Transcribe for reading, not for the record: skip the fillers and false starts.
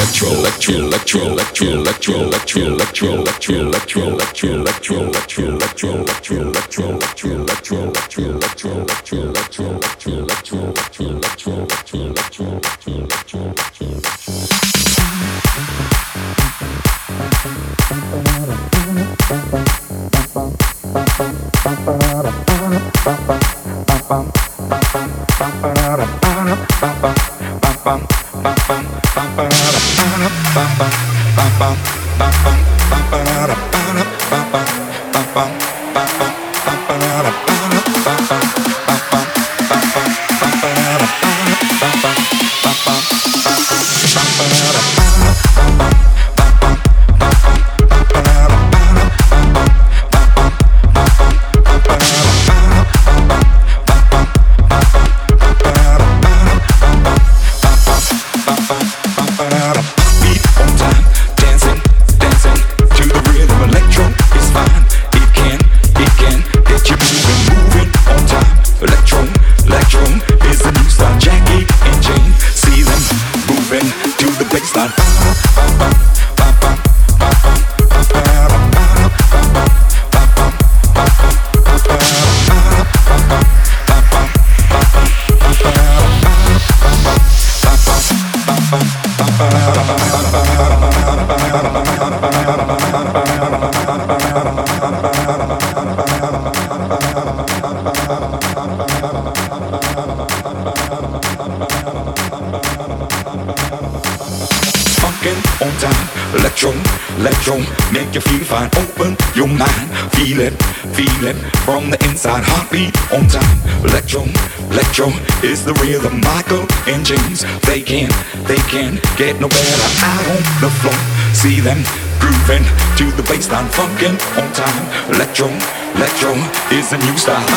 Make you feel fine, open your mind, feel it from the inside. Heartbeat on time, electro is the rhythm. Michael and James, they can't get no better. Out on the floor, see them grooving to the bassline, funkin' on time. Electro is the new style.